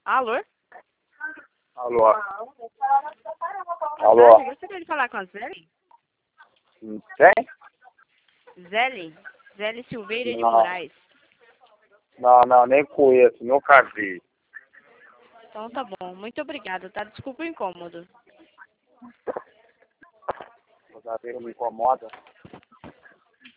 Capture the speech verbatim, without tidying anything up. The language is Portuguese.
Alô? Alô? Boa Alô? tarde, gostaria de falar com a Zélia? Quem? Zélia? Zélia Silveira de Não. Moraes. Não, não, nem conheço, nunca vi. Então tá bom, muito obrigada, tá? Desculpa o incômodo. O zagueiro me incomoda.